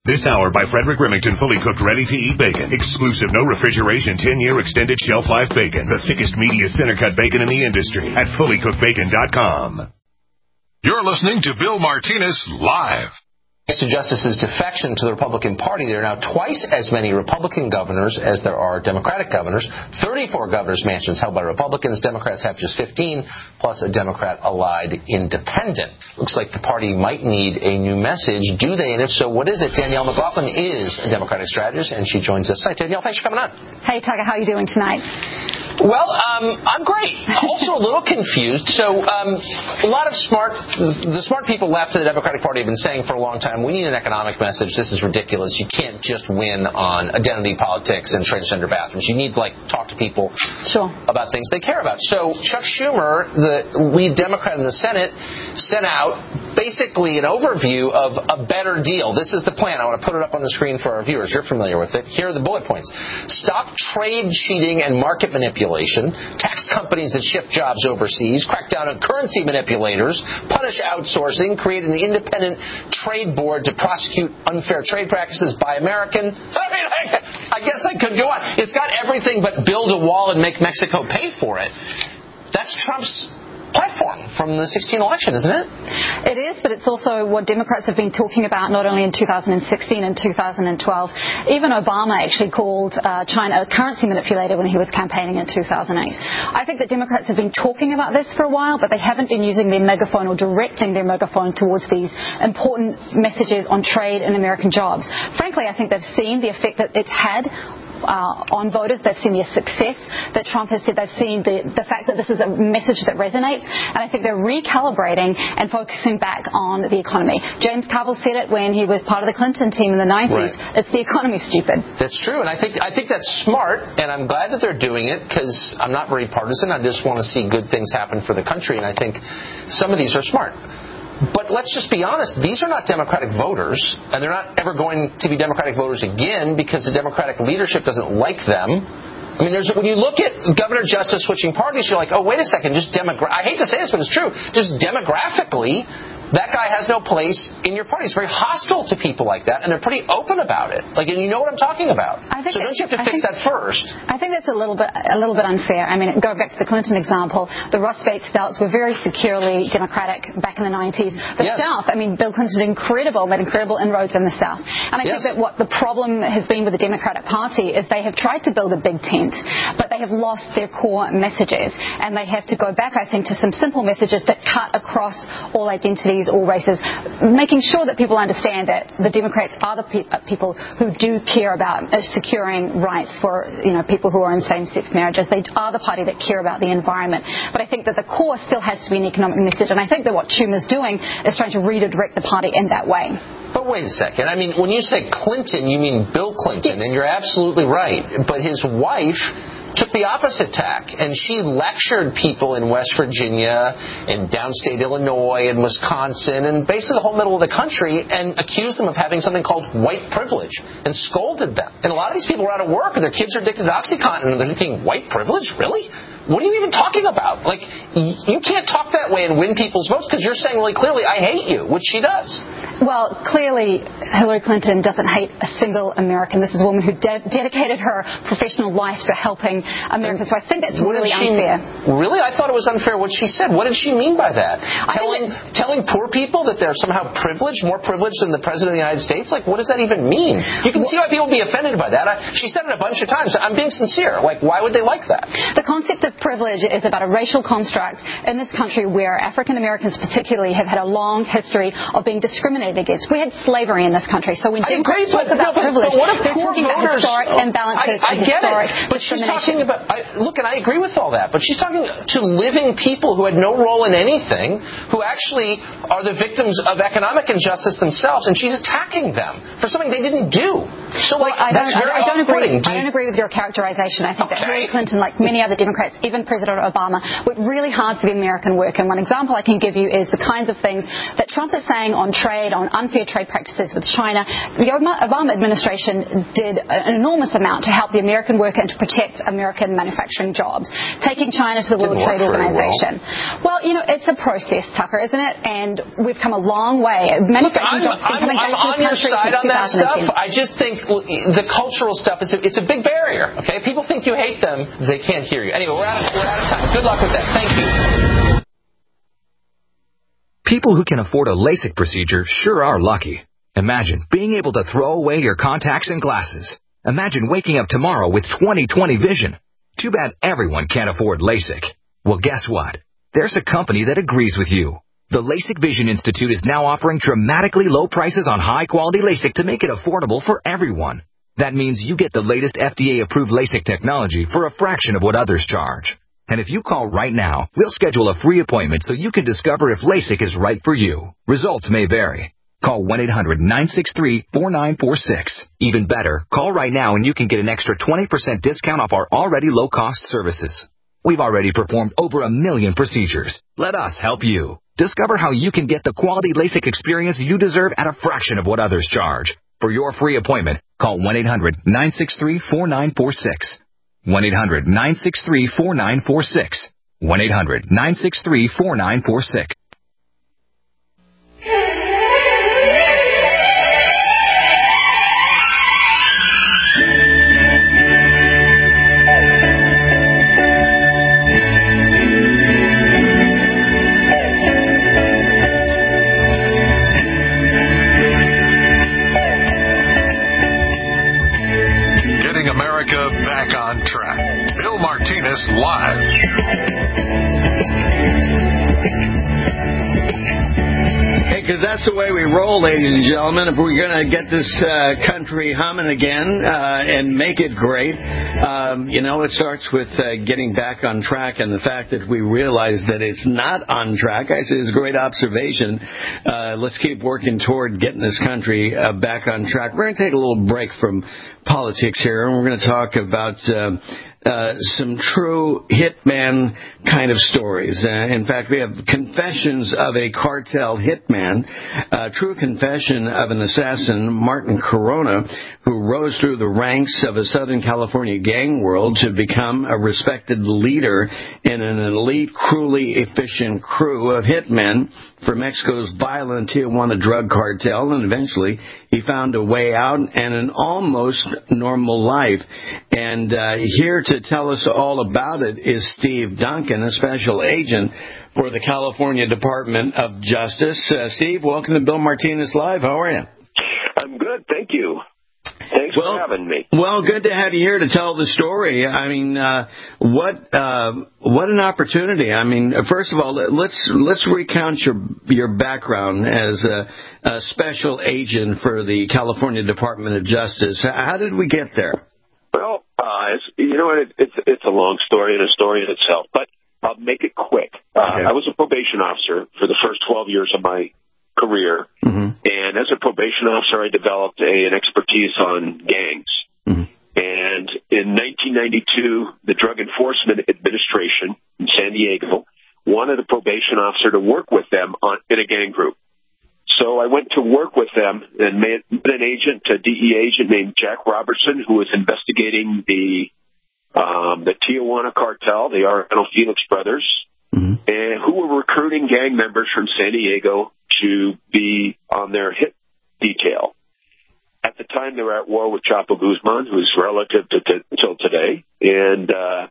This hour by Frederick Remington, fully cooked, ready-to-eat bacon. Exclusive, no refrigeration, 10-year extended shelf life bacon. The thickest, meatiest center-cut bacon in the industry at fullycookedbacon.com. You're listening to Bill Martinez Live. To Justice's defection to the Republican Party, there are now twice as many Republican governors as there are Democratic governors. 34 governors' mansions held by Republicans. Democrats have just 15, plus a Democrat-allied independent. Looks like the party might need a new message. Do they? And if so, what is it? Danielle McLaughlin is a Democratic strategist, and she joins us. Hi, Danielle. Thanks for coming on. Hey, Tucker. How are you doing tonight? Well, I'm great. Also a little confused. So a lot of the smart people left of the Democratic Party have been saying for a long time, we need an economic message. This is ridiculous. You can't just win on identity politics and transgender bathrooms. You need to, talk to people about things they care about. So Chuck Schumer, the lead Democrat in the Senate, sent out basically an overview of a better deal. This is the plan. I want to put it up on the screen for our viewers. You're familiar with it. Here are the bullet points. Stop trade cheating and market manipulation. Tax companies that ship jobs overseas. Crack down on currency manipulators. Punish outsourcing. Create an independent trade board to prosecute unfair trade practices. Buy American. I guess I could go on. It's got everything but build a wall and make Mexico pay for it. That's Trump's platform from the 2016 election, isn't it? It is, but it's also what Democrats have been talking about not only in 2016 and 2012. Even Obama actually called China a currency manipulator when he was campaigning in 2008. I think that Democrats have been talking about this for a while, but they haven't been using their megaphone or directing their megaphone towards these important messages on trade and American jobs. Frankly, I think they've seen the effect that it's had on voters. They've seen the success that Trump has said. They've seen the fact that this is a message that resonates. And I think they're recalibrating and focusing back on the economy. James Carville said it when he was part of the Clinton team in the 90s. Right. It's the economy, stupid. That's true. And I think that's smart. And I'm glad that they're doing it because I'm not very partisan. I just want to see good things happen for the country. And I think some of these are smart. But let's just be honest, these are not Democratic voters, and they're not ever going to be Democratic voters again because the Democratic leadership doesn't like them. I mean, when you look at Governor Justice switching parties, you're like, oh, wait a second, I hate to say this, but it's true. Just demographically, that guy has no place in your party. It's very hostile to people like that, and they're pretty open about it. And you know what I'm talking about. So don't you have to fix that first? I think that's a little bit unfair. I mean, go back to the Clinton example. The Rust Belt states were very securely Democratic back in the 90s. The South, I mean, Bill Clinton made incredible inroads in the South. And I think that what the problem has been with the Democratic Party is they have tried to build a big tent, but they have lost their core messages. And they have to go back, I think, to some simple messages that cut across all identities, all races, making sure that people understand that the Democrats are the people who do care about securing rights for people who are in same-sex marriages. They are the party that care about the environment. But I think that the core still has to be an economic message, and I think that what Schumer's doing is trying to redirect the party in that way. But wait a second. I mean, when you say Clinton, you mean Bill Clinton, and you're absolutely right. But his wife took the opposite tack, and she lectured people in West Virginia and downstate Illinois and Wisconsin and basically the whole middle of the country and accused them of having something called white privilege and scolded them. And a lot of these people are out of work and their kids are addicted to OxyContin and they're thinking, white privilege? Really? What are you even talking about? You can't talk that way and win people's votes because you're saying really clearly, I hate you, which she does. Well, clearly, Hillary Clinton doesn't hate a single American. This is a woman who dedicated her professional life to helping Americans. So I think that's really unfair. Really? I thought it was unfair what she said. What did she mean by that? Telling poor people that they're somehow privileged, more privileged than the President of the United States? What does that even mean? You can see why people would be offended by that. She said it a bunch of times. I'm being sincere. Why would they like that? The concept of privilege is about a racial construct in this country where African Americans particularly have had a long history of being discriminated against. We had slavery in this country, so when Democrats talk about privilege, they're talking about historic imbalances and historic discrimination. But she's talking about, and I agree with all that, but she's talking to living people who had no role in anything, who actually are the victims of economic injustice themselves, and she's attacking them for something they didn't do. So, I don't agree with your characterization. I think that Hillary Clinton, like many other Democrats, even President Obama, worked really hard for the American worker. And one example I can give you is the kinds of things that Trump is saying on trade, on unfair trade practices with China. The Obama administration did an enormous amount to help the American worker and to protect American manufacturing jobs, taking China to the World Trade Organization. Well, it's a process, Tucker, isn't it? And we've come a long way. Manufacturing jobs have been coming back to I'm on your side on that stuff. I just think the cultural stuff it's a big barrier. Okay, people think you hate them; they can't hear you. Anyway, we're out of time. Good luck with that. Thank you. People who can afford a LASIK procedure sure are lucky. Imagine being able to throw away your contacts and glasses. Imagine waking up tomorrow with 20/20 vision. Too bad everyone can't afford LASIK. Well, guess what? There's a company that agrees with you. The LASIK Vision Institute is now offering dramatically low prices on high-quality LASIK to make it affordable for everyone. That means you get the latest FDA-approved LASIK technology for a fraction of what others charge. And if you call right now, we'll schedule a free appointment so you can discover if LASIK is right for you. Results may vary. Call 1-800-963-4946. Even better, call right now and you can get an extra 20% discount off our already low-cost services. We've already performed over 1 million procedures. Let us help you. Discover how you can get the quality LASIK experience you deserve at a fraction of what others charge. For your free appointment, call 1-800-963-4946. 1-800-963-4946. 1-800-963-4946. America back on track. Bill Martinez Live. Hey, because that's the way we roll, ladies and gentlemen. If we're going to get this country humming again and make it great, it starts with getting back on track, and the fact that we realize that it's not on track, I say, is a great observation. Let's keep working toward getting this country back on track. We're going to take a little break from politics here, and we're going to talk about some true hitman kind of stories. In fact, we have confessions of a cartel hitman, true confession of an assassin, Martin Corona, who rose through the ranks of a Southern California gang world to become a respected leader in an elite, cruelly efficient crew of hitmen for Mexico's violent Tijuana drug cartel, and eventually he found a way out and an almost normal life. And here to tell us all about it is Steve Duncan, a special agent for the California Department of Justice. Steve, welcome to Bill Martinez Live. How are you? I'm good, thank you. Thanks for having me. Well, good to have you here to tell the story. I mean, what an opportunity. I mean, first of all, let's recount your background as a special agent for the California Department of Justice. How did we get there? Well, it's a long story and a story in itself, but I'll make it quick. Okay. I was a probation officer for the first 12 years of my career, and as a probation officer, I developed an expertise on gangs. And in 1992, the Drug Enforcement Administration in San Diego wanted a probation officer to work with them in a gang group. So I went to work with them and met an agent, a DEA agent named Jack Robertson, who was investigating the Tijuana cartel, the Arellano Felix brothers, and who were recruiting gang members from San Diego to be on their hit detail. At the time, they were at war with Chapo Guzman, who is relative until today, and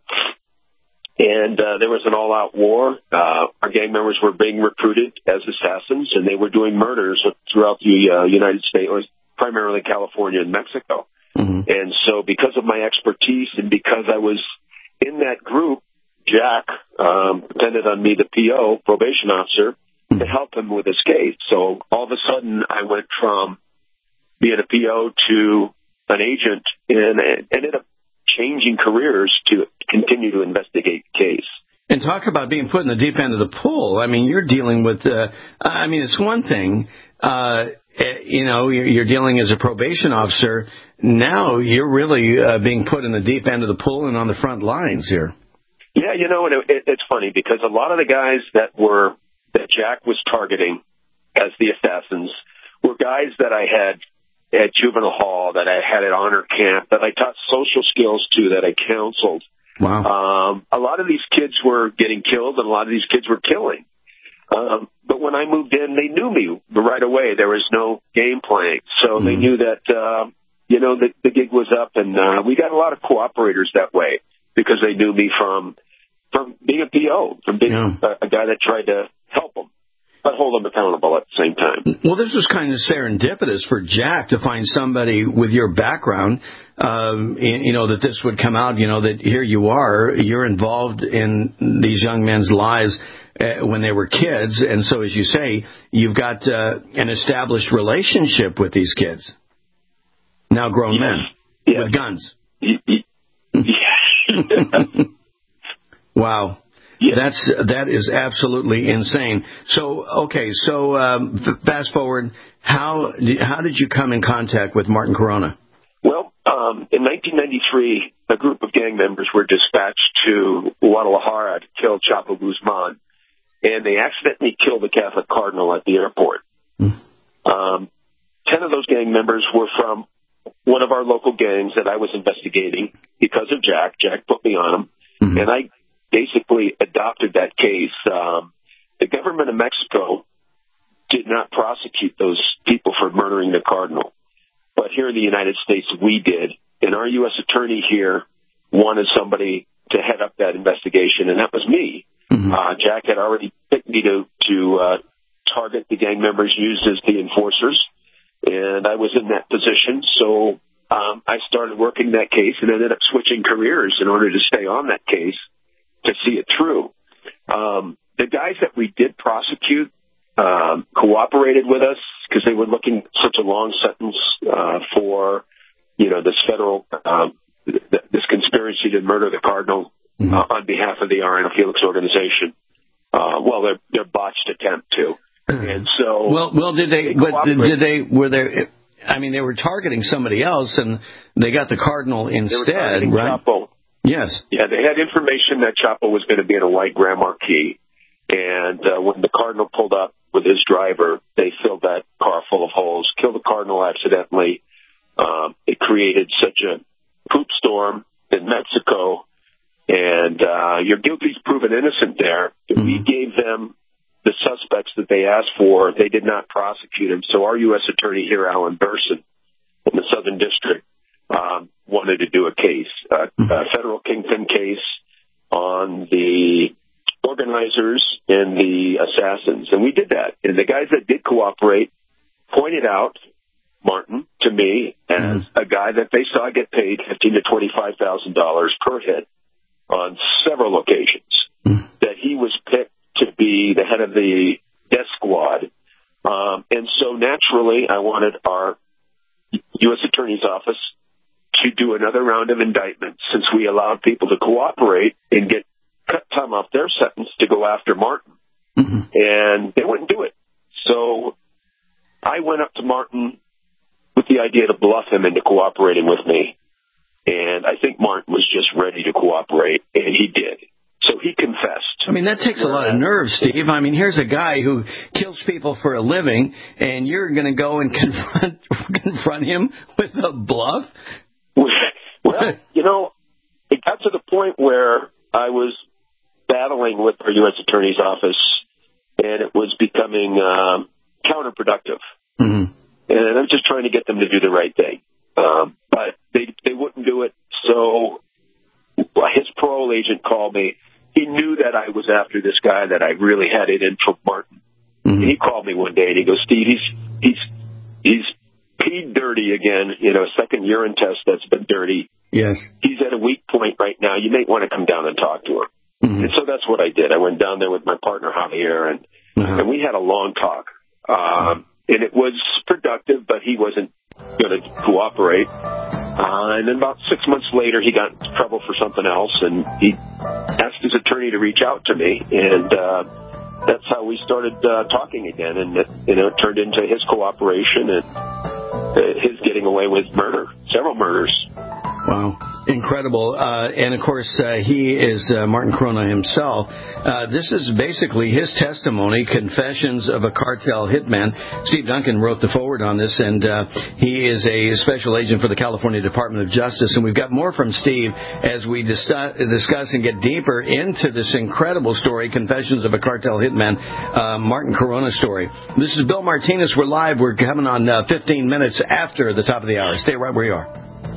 there was an all-out war. Our gang members were being recruited as assassins, and they were doing murders throughout the United States, primarily California and Mexico. And so because of my expertise and because I was in that group, Jack depended on me, the PO, probation officer, to help him with his case. So all of a sudden, I went from being a PO to an agent and ended up changing careers to continue to investigate the case. And talk about being put in the deep end of the pool. I mean, you're dealing with, it's one thing, you're dealing as a probation officer. Now you're really being put in the deep end of the pool and on the front lines here. Yeah, and it's funny because a lot of the guys that Jack was targeting as the assassins were guys that I had at juvenile hall, that I had at honor camp, that I taught social skills to, that I counseled. Wow. A lot of these kids were getting killed, and a lot of these kids were killing. But when I moved in, they knew me right away. There was no game playing. So they knew that, the gig was up, and we got a lot of cooperators that way because they knew me from being a PO, from being a guy that tried to help them, but hold them accountable at the same time. Well, this was kind of serendipitous for Jack to find somebody with your background, that this would come out, that here you are, you're involved in these young men's lives when they were kids. And so, as you say, you've got an established relationship with these kids, now grown men with guns. Wow. Yeah. That is absolutely insane. So, okay, fast forward, how did you come in contact with Martin Corona? Well, in 1993, a group of gang members were dispatched to Guadalajara to kill Chapo Guzman, and they accidentally killed the Catholic cardinal at the airport. 10 of those gang members were from one of our local gangs that I was investigating because of Jack. Jack put me on them, and I basically adopted that case. The government of Mexico did not prosecute those people for murdering the cardinal, but here in the United States we did, and our U.S. attorney here wanted somebody to head up that investigation, and that was me. Jack had already picked me to target the gang members used as the enforcers, and I was in that position, so I started working that case and ended up switching careers in order to stay on that case to see it through. The guys that we did prosecute cooperated with us because they were looking at such a long sentence for, this federal, this conspiracy to murder the cardinal on behalf of the Ariano Felix organization. Their botched attempt to. And so, they were targeting somebody else, and they got the cardinal instead, right? Chapo. Yes. Yeah, they had information that Chapo was going to be in a white Grand Marquis, and when the cardinal pulled up with his driver, they filled that car full of holes, killed the cardinal accidentally. It created such a poop storm in Mexico, and you're guilty is proven innocent there. We gave them the suspects that they asked for. They did not prosecute him, so our U.S. attorney here, Alan Burson, in the Southern District, wanted to do a case, a federal kingpin case on the organizers and the assassins. And we did that. And the guys that did cooperate pointed out Martin to me as a guy that they saw get paid $15,000 to $25,000 per hit on several occasions, that he was picked to be the head of the death squad. And so naturally, I wanted our U.S. Attorney's Office to do another round of indictments since we allowed people to cooperate and get cut time off their sentence to go after Martin. And they wouldn't do it. So I went up to Martin with the idea to bluff him into cooperating with me. And I think Martin was just ready to cooperate, and he did. So he confessed. I mean, that takes a lot of nerve, Steve. I mean, here's a guy who kills people for a living, and you're going to go and confront him with a bluff? Well, it got to the point where I was battling with our U.S. Attorney's Office, and it was becoming counterproductive. And I'm just trying to get them to do the right thing. But they wouldn't do it, so his parole agent called me. He knew that I was after this guy, that I really had it in for Martin. And he called me one day, and he goes, Steve, he's peed dirty again, second urine test that's been dirty. Yes. He's at a weak point right now. You may want to come down and talk to him. And so that's what I did. I went down there with my partner, Javier, and we had a long talk. And it was productive, but he wasn't going to cooperate. And then about 6 months later, he got in trouble for something else, and he asked his attorney to reach out to me, and that's how we started talking again, and it turned into his cooperation and his getting away with murder, several murders. Wow. Incredible. And, of course, he is Martin Corona himself. This is basically his testimony, Confessions of a Cartel Hitman. Steve Duncan wrote the foreword on this, and he is a special agent for the California Department of Justice. And we've got more from Steve as we discuss and get deeper into this incredible story, Confessions of a Cartel Hitman, Martin Corona story. This is Bill Martinez. We're live. We're coming on 15 minutes after the top of the hour. Stay right where you are.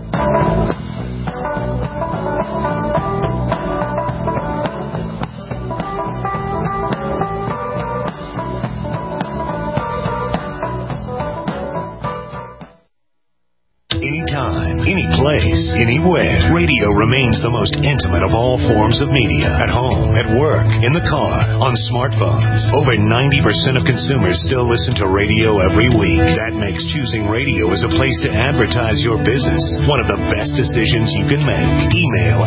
Anytime, any place, anywhere. Radio remains the most intimate of all forms of media. At home, at work, in the car, on smartphones. Over 90% of consumers still listen to radio every week. That makes choosing radio as a place to advertise your business one of the best decisions you can make. Email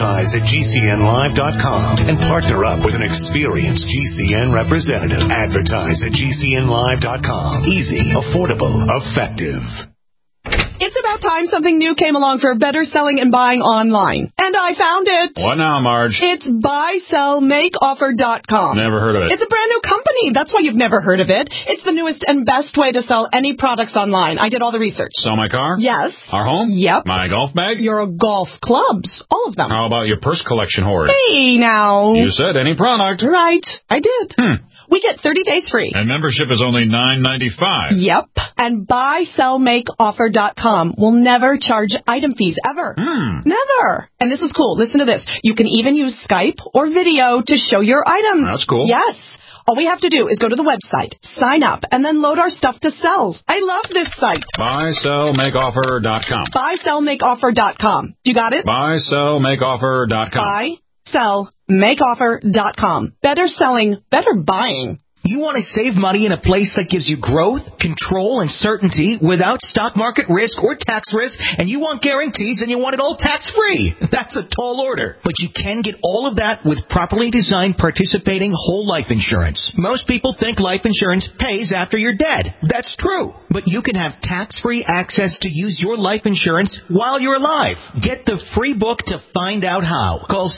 advertise@gcnlive.com and partner up with an experienced GCN representative. Advertise@gcnlive.com. Easy, affordable, effective. It's about time something new came along for better selling and buying online. And I found it. What now, Marge? It's buysellmakeoffer.com. Never heard of it. It's a brand new company. That's why you've never heard of it. It's the newest and best way to sell any products online. I did all the research. Sell my car? Yes. Our home? Yep. My golf bag? Your golf clubs. All of them. How about your purse collection hoard? Hey, now. You said any product. Right. I did. We get 30 days free. And membership is only $9.95. Yep. And buysellmakeoffer.com will never charge item fees ever. Never. And this is cool. Listen to this. You can even use Skype or video to show your items. That's cool. Yes. All we have to do is go to the website, sign up, and then load our stuff to sell. I love this site. Buysellmakeoffer.com. Buysellmakeoffer.com. You got it? Buysellmakeoffer.com. Buysellmakeoffer.com. Better selling, better buying. You want to save money in a place that gives you growth, control, and certainty without stock market risk or tax risk, and you want guarantees and you want it all tax-free. That's a tall order. But you can get all of that with properly designed participating whole life insurance. Most people think life insurance pays after you're dead. That's true. But you can have tax-free access to use your life insurance while you're alive. Get the free book to find out how. Call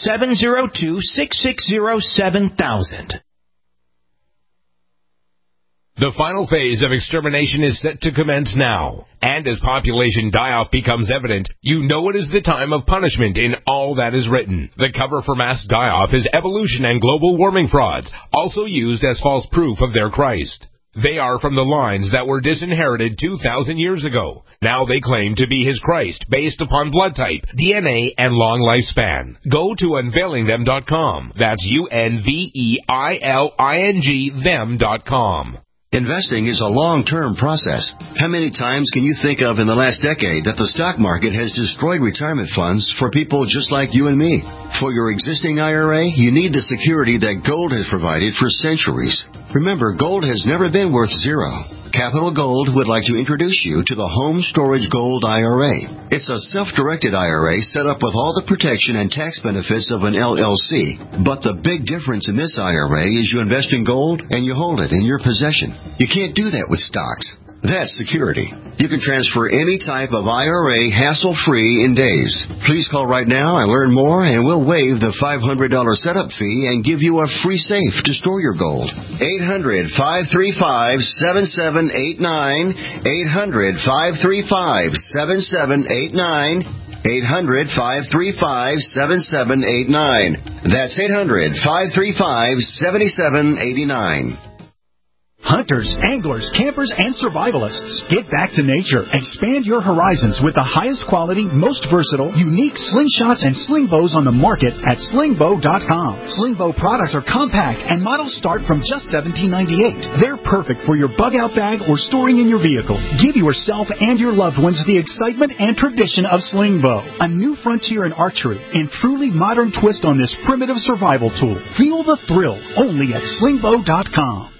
702-660-7000. The final phase of extermination is set to commence now. And as population die-off becomes evident, you know it is the time of punishment in all that is written. The cover for mass die-off is evolution and global warming frauds, also used as false proof of their Christ. They are from the lines that were disinherited 2,000 years ago. Now they claim to be his Christ based upon blood type, DNA, and long lifespan. Go to unveilingthem.com. That's UNVEILING them.com. Investing is a long-term process. How many times can you think of in the last decade that the stock market has destroyed retirement funds for people just like you and me? For your existing IRA, you need the security that gold has provided for centuries. Remember, gold has never been worth zero. Capital Gold would like to introduce you to the Home Storage Gold IRA. It's a self-directed IRA set up with all the protection and tax benefits of an LLC. But the big difference in this IRA is you invest in gold and you hold it in your possession. You can't do that with stocks. That's security. You can transfer any type of IRA hassle-free in days. Please call right now and learn more, and we'll waive the $500 setup fee and give you a free safe to store your gold. 800-535-7789. 800-535-7789. 800-535-7789. That's 800-535-7789. Hunters, anglers, campers, and survivalists. Get back to nature. Expand your horizons with the highest quality, most versatile, unique slingshots and sling bows on the market at slingbow.com. Slingbow products are compact and models start from just $17.98. They're perfect for your bug-out bag or storing in your vehicle. Give yourself and your loved ones the excitement and tradition of Slingbow, a new frontier in archery and truly modern twist on this primitive survival tool. Feel the thrill only at slingbow.com.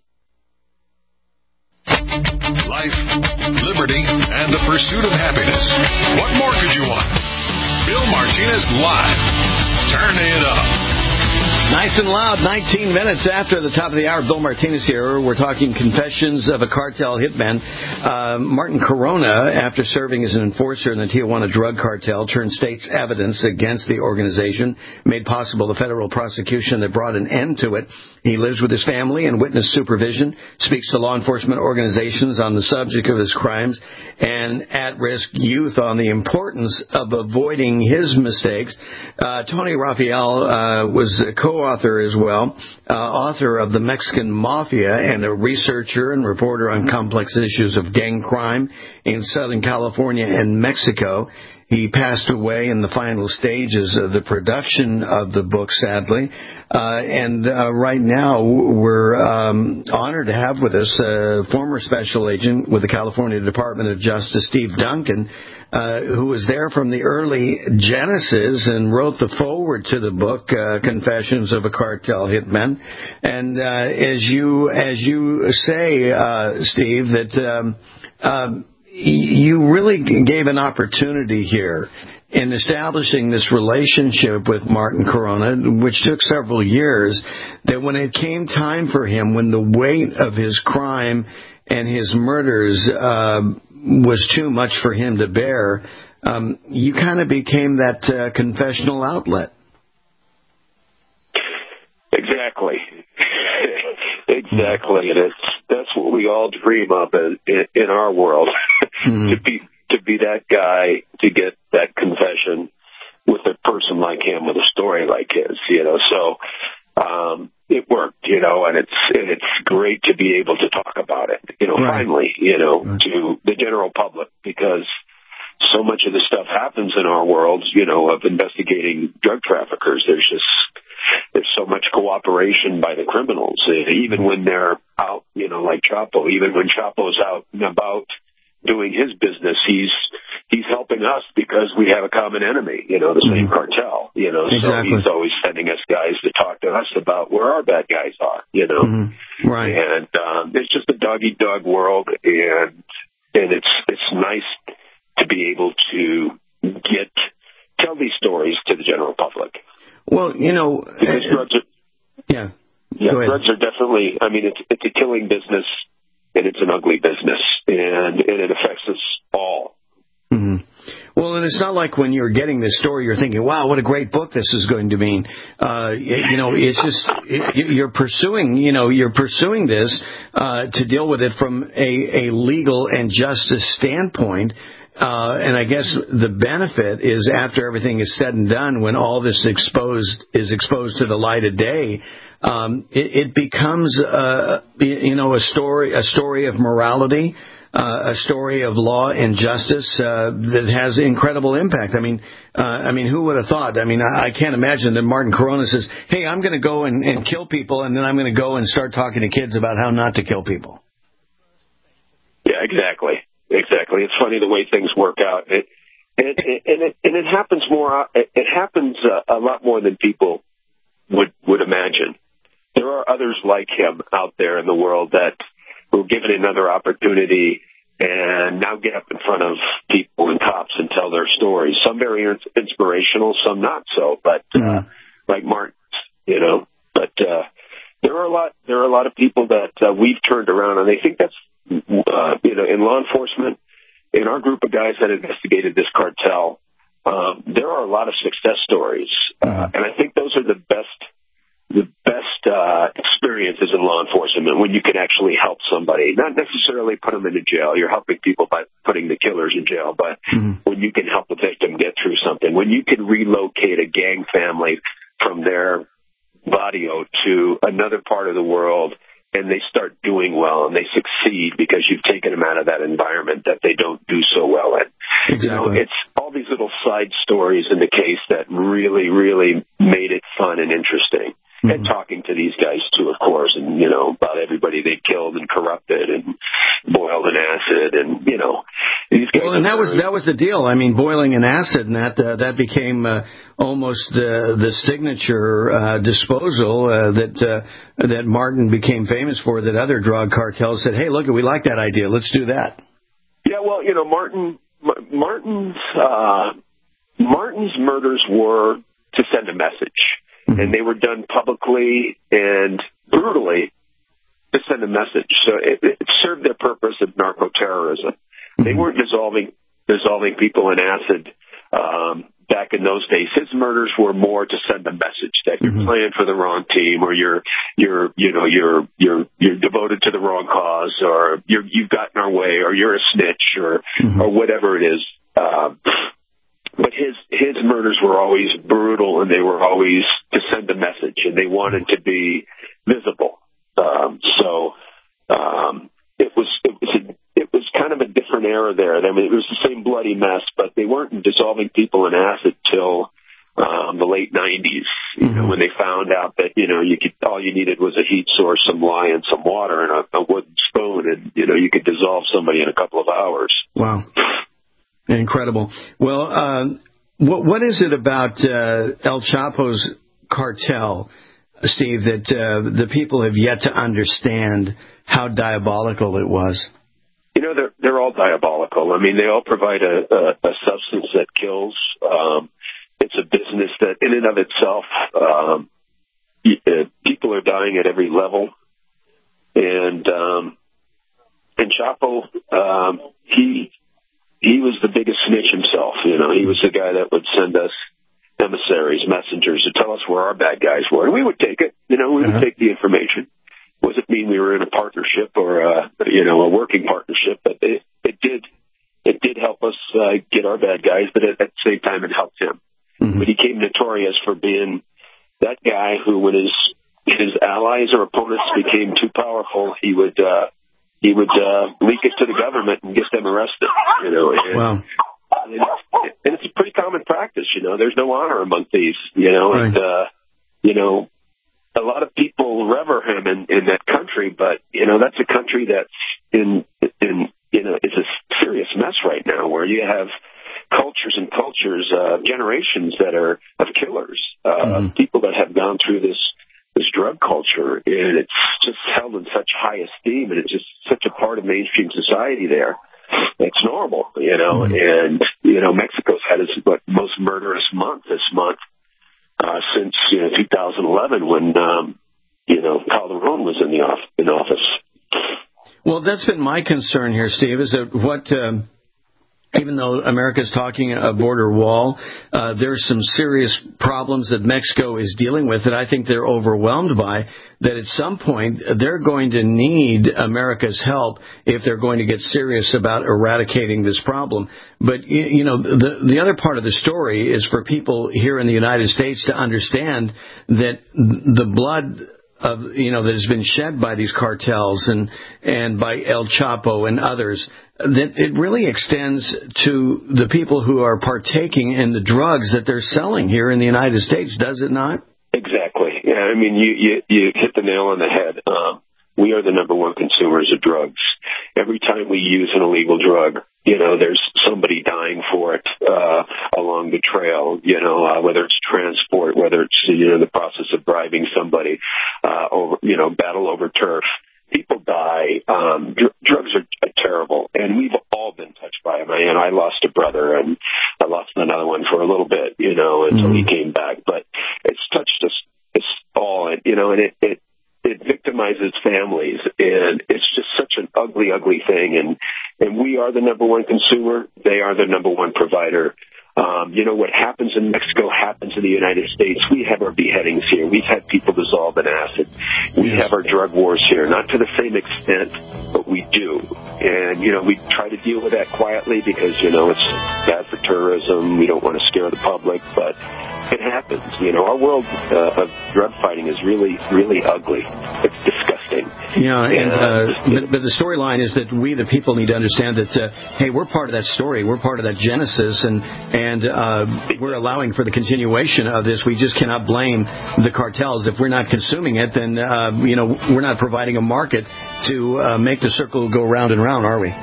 Life, liberty, and the pursuit of happiness. What more could you want? Bill Martinez Live. Turn it up. Nice and loud, 19 minutes after the top of the hour. Bill Martinez here. We're talking Confessions of a Cartel Hitman. Martin Corona, after serving as an enforcer in the Tijuana drug cartel, turned state's evidence against the organization, made possible the federal prosecution that brought an end to it. He lives with his family in witness supervision, speaks to law enforcement organizations on the subject of his crimes, and at-risk youth on the importance of avoiding his mistakes. Tony Raphael was a co-author as well, author of The Mexican Mafia, and a researcher and reporter on complex issues of gang crime in Southern California and Mexico. He passed away in the final stages of the production of the book, sadly. And right now, we're honored to have with us former special agent with the California Department of Justice, Steve Duncan, who was there from the early genesis and wrote the foreword to the book, Confessions of a Cartel Hitman. And as you say, Steve, that you really gave an opportunity here in establishing this relationship with Martin Corona, which took several years, that when it came time for him, when the weight of his crime and his murders was too much for him to bear, you kind of became that confessional outlet. Exactly. Exactly, and that's what we all dream of in our world, to be that guy, to get that confession with a person like him, with a story like his, So it worked, and it's great to be able to talk about it, finally, to the general public, because so much of the stuff happens in our world, of investigating drug traffickers. There's so much cooperation by the criminals, even when they're out, like Chapo. Even when Chapo's out and about doing his business, he's helping us because we have a common enemy, the same cartel, Exactly. So he's always sending us guys to talk to us about where our bad guys are, Right. And it's just a dog-eat-dog world, and it's nice to be able to tell these stories to the general public. Well, because drugs are, drugs are definitely, it's a killing business, and it's an ugly business, and it affects us all. Mm-hmm. Well, and it's not like when you're getting this story, you're thinking, wow, what a great book this is going to mean. It's just, you're pursuing this to deal with it from a legal and justice standpoint. And I guess the benefit is, after everything is said and done, when all this is exposed to the light of day, it becomes a story of morality, a story of law and justice that has incredible impact. I mean, who would have thought? I can't imagine that Martin Corona says, "Hey, I'm going to go and kill people, and then I'm going to go and start talking to kids about how not to kill people." Yeah, exactly. Exactly. It's funny the way things work out. It happens more. It happens a lot more than people would imagine. There are others like him out there in the world that were given another opportunity and now get up in front of people and cops and tell their stories. Some very inspirational, some not so. But like Martin, But there are a lot of people that we've turned around, and I think that's. In law enforcement, in our group of guys that investigated this cartel, there are a lot of success stories, and I think those are the best experiences in law enforcement, when you can actually help somebody, not necessarily put them into jail. You're helping people by putting the killers in jail, but when you can help the victim get through something, when you can relocate a gang family from their barrio to another part of the world, and they start doing well and they succeed because you've taken them out of that environment that they don't do so well in. Exactly. It's all these little side stories in the case that really, really made it fun and interesting. And talking to these guys too, of course, and about everybody they killed and corrupted and boiled in acid, and these guys. Well, and that was the deal. Boiling in acid, and that became almost the signature disposal that Martin became famous for. That other drug cartels said, "Hey, look, we like that idea. Let's do that." Yeah, well, Martin's murders were to send a message. and they were done publicly and brutally to send a message. So it served their purpose of narco-terrorism. They weren't dissolving people in acid back in those days. His murders were more to send a message that you're playing for the wrong team, or you're devoted to the wrong cause, or you've gotten our way, or you're a snitch, or whatever it is. But his murders were always brutal, and they were always to send a message, and they wanted to be visible. It was kind of a different era there. I mean, it was the same bloody mess, but they weren't dissolving people in acid till the late 90s. You know, when they found out that all you needed was a heat source, some lye, and some water, and a wooden spoon, and you could dissolve somebody in a couple of hours. Wow. Incredible. Well, what is it about El Chapo's cartel, Steve, that the people have yet to understand how diabolical it was? They're all diabolical. I mean, they all provide a substance that kills. It's a business that, in and of itself, people are dying at every level. And Chapo, he was the biggest snitch himself. He was the guy that would send us emissaries, messengers to tell us where our bad guys were. And we would take it. We would take the information. Wasn't mean we were in a partnership or a working partnership, but it did help us get our bad guys, but at the same time it helped him. But he became notorious for being that guy who, when his allies or opponents became too powerful, he would leak it to the government and get them arrested. Wow. And it's a pretty common practice. There's no honor among thieves. Right. And a lot of people revere him in that country, but that's a country that's in it's a serious mess right now, where you have cultures and generations that are of killers, people that have gone through this drug culture, and it's just held in such high esteem, and it's just such a part of mainstream society there. It's normal, and Mexico's had its most murderous month this month since 2011, when Calderon was in office. Well, that's been my concern here, Steve, is that even though America's talking a border wall, there's some serious problems that Mexico is dealing with that I think they're overwhelmed by, that at some point they're going to need America's help if they're going to get serious about eradicating this problem. But, the other part of the story is for people here in the United States to understand that the blood that has been shed by these cartels and by El Chapo and others, that it really extends to the people who are partaking in the drugs that they're selling here in the United States, does it not? Exactly. Yeah, I mean, you hit the nail on the head. We are the number one consumers of drugs. Every time we use an illegal drug, there's somebody dying for it along the trail, whether it's transport, whether it's, the process of bribing somebody, over, battle over turf. People die. Drugs are terrible, and we've all been touched by them. I lost a brother, and I lost another one for a little bit, until he came back. But it's touched us all, and it victimizes families, and it's just such an ugly, ugly thing. And we are the number one consumer. They are the number one provider. What happens in Mexico happens in the United States. We have our beheadings here. We've had people dissolved in acid. We have our drug wars here, not to the same extent, but we do. And, we try to deal with that quietly because, it's bad for tourism. We don't want to scare the public, but it happens. Our world of drug fighting is really, really ugly. It's disgusting. Yeah, but the storyline is that we, the people, need to understand that, hey, we're part of that story. We're part of that genesis, and we're allowing for the continuation of this. We just cannot blame the cartels. If we're not consuming it, then, we're not providing a market to make the circle go round and round, are we?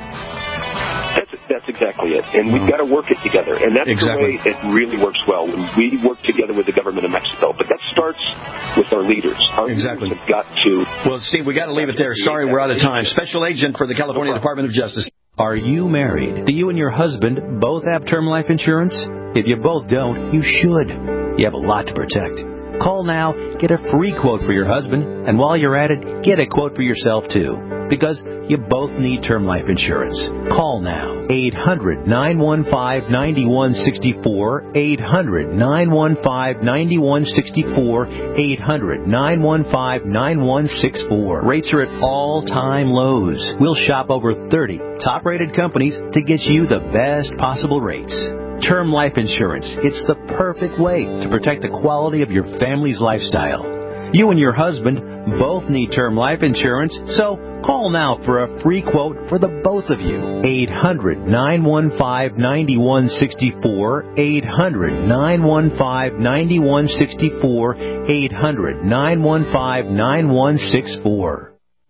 That's exactly it. And we've got to work it together. And that's the way it really works well, when we work together with the government of Mexico. But that starts with our leaders. Our leaders have got to... Well, Steve, we got to leave it there. Sorry, we're out of time. Special Agent for the California Department of Justice. Are you married? Do you and your husband both have term life insurance? If you both don't, you should. You have a lot to protect. Call now, get a free quote for your husband, and while you're at it, get a quote for yourself too. Because you both need term life insurance. Call now. 800-915-9164. 800-915-9164. 800-915-9164. Rates are at all-time lows. We'll shop over 30 top-rated companies to get you the best possible rates. Term life insurance. It's the perfect way to protect the quality of your family's lifestyle. You and your husband both need term life insurance, so call now for a free quote for the both of you. 800-915-9164. 800-915-9164. 800-915-9164.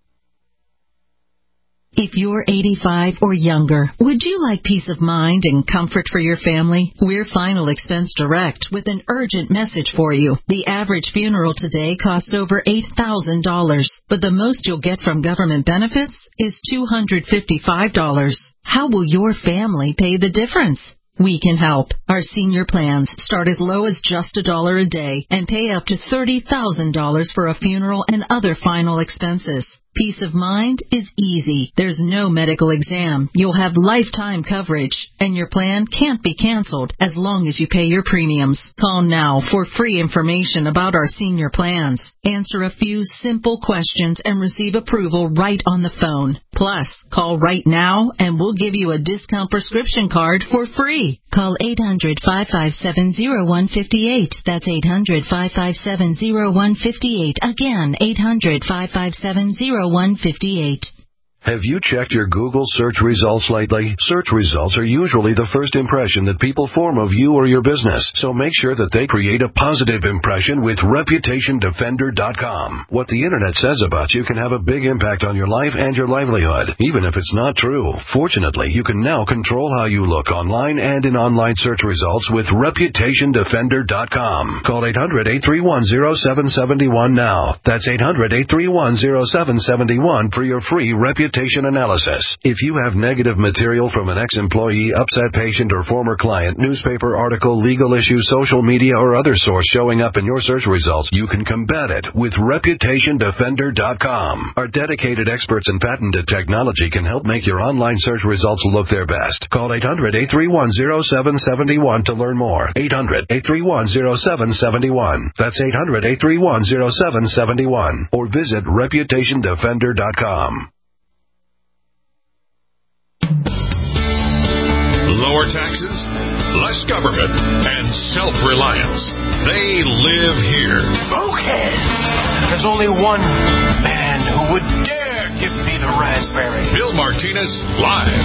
If you're 85 or younger, would you like peace of mind and comfort for your family? We're Final Expense Direct with an urgent message for you. The average funeral today costs over $8,000, but the most you'll get from government benefits is $255. How will your family pay the difference? We can help. Our senior plans start as low as just $1 a day and pay up to $30,000 for a funeral and other final expenses. Peace of mind is easy. There's no medical exam. You'll have lifetime coverage, and your plan can't be canceled as long as you pay your premiums. Call now for free information about our senior plans. Answer a few simple questions and receive approval right on the phone. Plus, call right now and we'll give you a discount prescription card for free. Call 800-557-0158. That's 800-557-0158. Again, 800-557-0158. Have you checked your Google search results lately? Search results are usually the first impression that people form of you or your business, so make sure that they create a positive impression with ReputationDefender.com. What the Internet says about you can have a big impact on your life and your livelihood, even if it's not true. Fortunately, you can now control how you look online and in online search results with ReputationDefender.com. Call 800-831-0771 now. That's 800-831-0771 for your free reputation analysis. If you have negative material from an ex-employee, upset patient, or former client, newspaper article, legal issue, social media, or other source showing up in your search results, you can combat it with ReputationDefender.com. Our dedicated experts in patented technology can help make your online search results look their best. Call 800-831-0771 to learn more. 800-831-0771. That's 800-831-0771. Or visit ReputationDefender.com. Lower taxes, less government, and self-reliance. They live here. Okay. There's only one man who would dare give me the raspberry. Bill Martinez, live.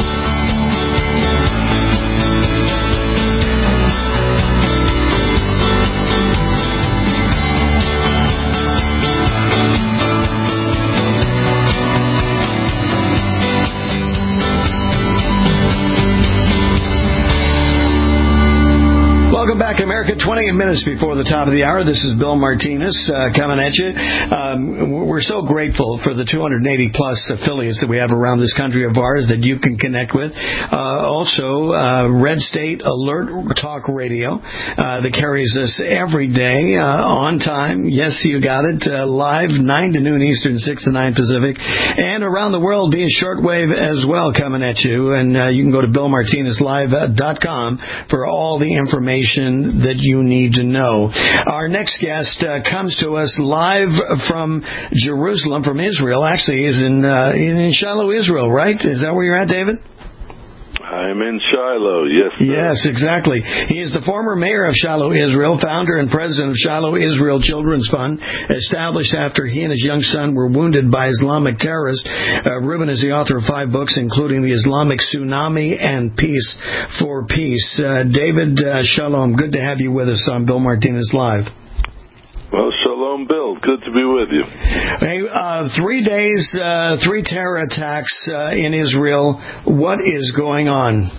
Welcome back to America. 20 minutes before the top of the hour. This is Bill Martinez coming at you. We're so grateful for the 280-plus affiliates that we have around this country of ours that you can connect with. Also, Red State Alert Talk Radio that carries us every day on time. Yes, you got it. Live, 9 to noon Eastern, 6 to 9 Pacific. And around the world via shortwave as well coming at you. And you can go to BillMartinezLive.com for all the information that you need to know. Our next guest comes to us live from Jerusalem, from Israel. Actually, he's in Shiloh, Israel, right? Is that where you're at, David? I'm in Shiloh, yes, sir. Yes, exactly. He is the former mayor of Shiloh, Israel, founder and president of Shiloh Israel Children's Fund, established after he and his young son were wounded by Islamic terrorists. Reuben is the author of 5 books, including The Islamic Tsunami and Peace for Peace. David, shalom. Good to have you with us on Bill Martinez Live. Well, shalom, Bill. Good to be with you. Hey, 3 days, 3 terror attacks in Israel. What is going on?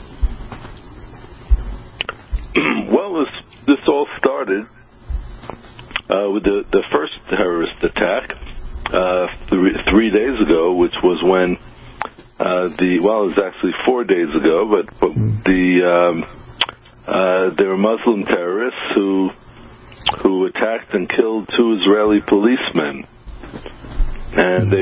Well, this all started with the first terrorist attack 3 days ago, which was when it was actually 4 days ago, but there were Muslim terrorists who who attacked and killed 2 Israeli policemen. And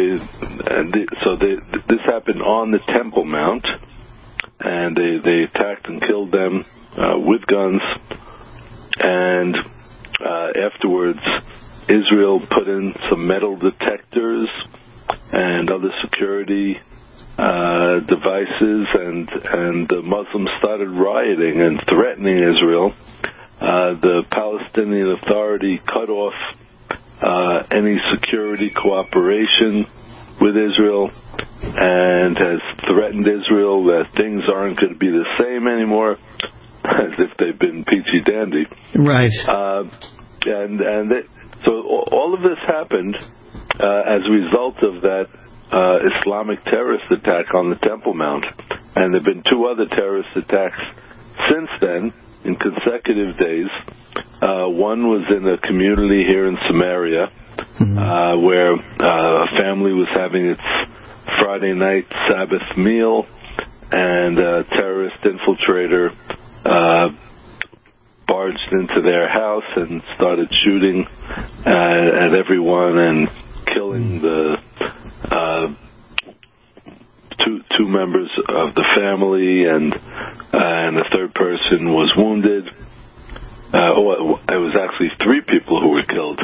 this happened on the Temple Mount, and they attacked and killed them with guns. And afterwards, Israel put in some metal detectors and other security devices, and the Muslims started rioting and threatening Israel. The Palestinian Authority cut off any security cooperation with Israel and has threatened Israel that things aren't going to be the same anymore, as if they've been peachy dandy. Right. So all of this happened as a result of that Islamic terrorist attack on the Temple Mount. And there have been 2 other terrorist attacks since then in consecutive days. One was in a community here in Samaria, where a family was having its Friday night Sabbath meal, and a terrorist infiltrator barged into their house and started shooting at everyone and killing the two members of the family, and a third person was wounded. It was actually 3 people who were killed.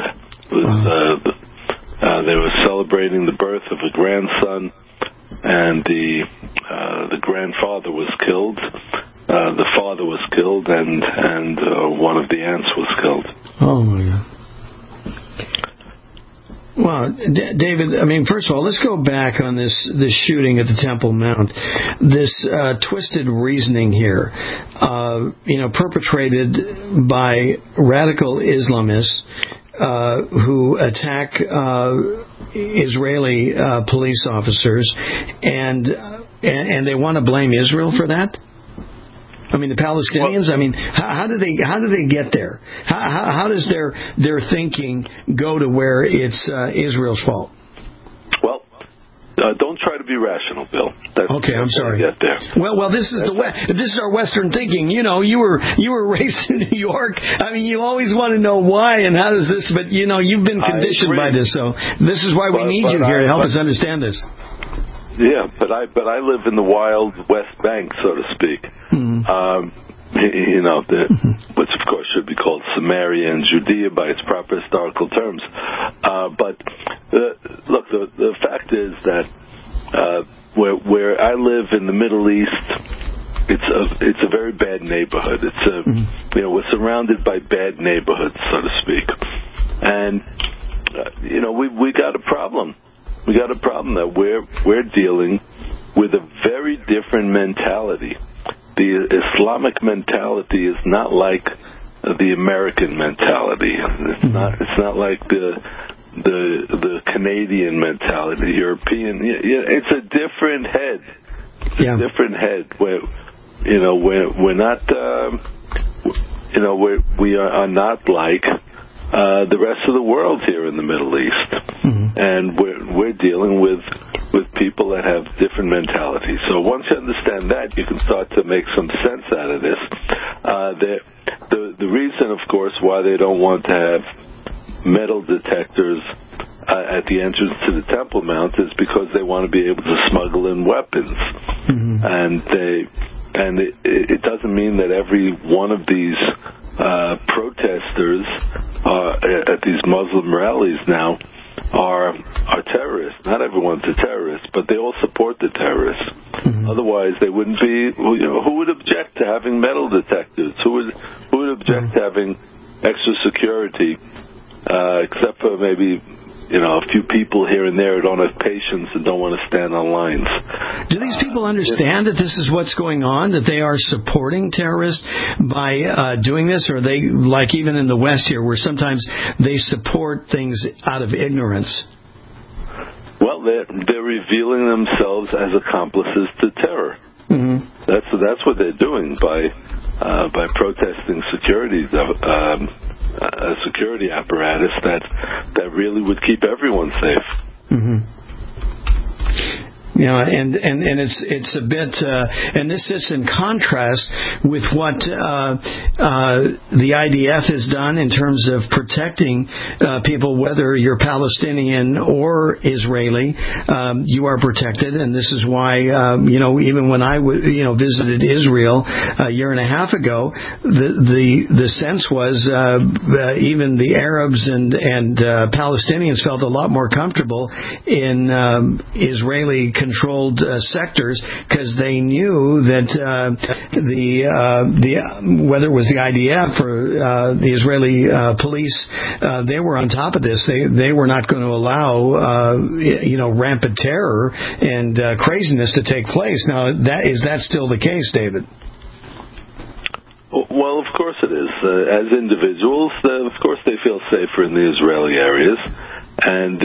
They were celebrating the birth of a grandson, and the grandfather was killed. The father was killed, and one of the aunts was killed. Oh my God. Well, David, I mean, first of all, let's go back on this shooting at the Temple Mount. This twisted reasoning here, perpetrated by radical Islamists who attack Israeli police officers, and they want to blame Israel for that? I mean, the Palestinians. I mean, how do they get there? How does their thinking go to where it's Israel's fault? Well, don't try to be rational, Bill. Okay, I'm sorry. Get there. Well, this is our Western thinking. You know, you were raised in New York. I mean, you always want to know why and how does this. But you've been conditioned by this. So this is why we need you here to help us understand this. Yeah, but I live in the wild West Bank, so to speak. Which of course should be called Samaria and Judea by its proper historical terms. But look, the fact is that where I live in the Middle East, it's a very bad neighborhood. It's we're surrounded by bad neighborhoods, so to speak, and we got a problem. We got a problem that we're dealing with a very different mentality. The Islamic mentality is not like the American mentality. It's not like the Canadian mentality, the European. It's a different head. It's a different head. We're not. We are not like the rest of the world here in the Middle East, and we're dealing with people that have different mentalities. So once you understand that, you can start to make some sense out of this. The reason, of course, why they don't want to have metal detectors at the entrance to the Temple Mount is because they want to be able to smuggle in weapons, and it doesn't mean that every one of these protesters at these Muslim rallies now are terrorists. Not everyone's a terrorist, but they all support the terrorists. Otherwise, they wouldn't be. Who would object to having metal detectors? Who would object to having extra security? Except for maybe a few people here and there who don't have patience and don't want to stand on lines. Do these people understand that this is what's going on, that they are supporting terrorists by doing this? Or are they, like even in the West here, where sometimes they support things out of ignorance? Well, they're revealing themselves as accomplices to terror. That's what they're doing by protesting a security apparatus that really would keep everyone safe. And it's a bit, and this sits in contrast with what the IDF has done in terms of protecting people, whether you're Palestinian or Israeli, you are protected. And this is why, even when I visited Israel a year and a half ago, the sense was even the Arabs and Palestinians felt a lot more comfortable in Israeli-controlled sectors because they knew that whether it was the IDF or the Israeli police, they were on top of this. They were not going to allow rampant terror and craziness to take place. Now, is that still the case, David? Well, of course it is. As individuals, of course they feel safer in the Israeli areas, and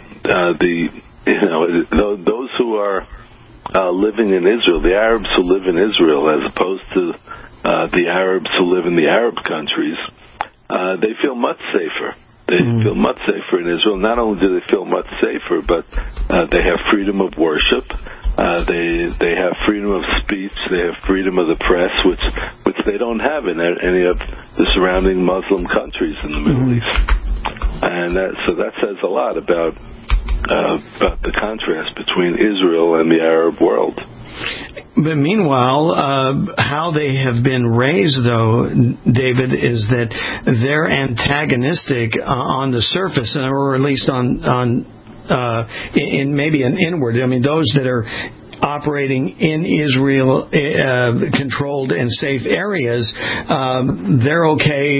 those who are living in Israel, the Arabs who live in Israel, as opposed to the Arabs who live in the Arab countries, they feel much safer. They feel much safer in Israel. Not only do they feel much safer, but they have freedom of worship. They have freedom of speech. They have freedom of the press, which they don't have in any of the surrounding Muslim countries in the Middle East. And so that says a lot about the contrast between Israel and the Arab world. But meanwhile, how they have been raised, though, David, is that they're antagonistic on the surface, or at least in maybe an inward. I mean, those that are operating in Israel controlled and safe areas, they're okay,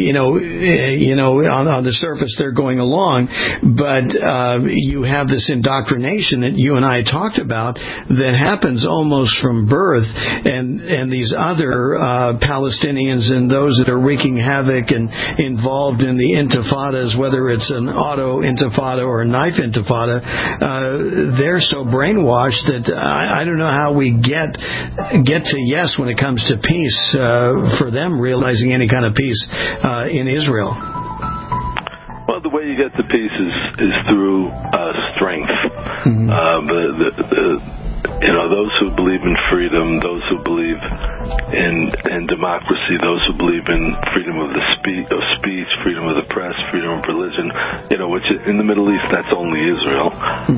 on the surface they're going along, but you have this indoctrination that you and I talked about that happens almost from birth, and these other Palestinians and those that are wreaking havoc and involved in the intifadas, whether it's an auto intifada or a knife intifada, they're so brainwashed that I don't know how we get to yes when it comes to peace for them realizing any kind of peace in Israel. Well, the way you get to peace is through strength. Those who believe in freedom, those who believe in democracy, those who believe in freedom of speech, freedom of the press, freedom of religion, which in the Middle East that's only Israel.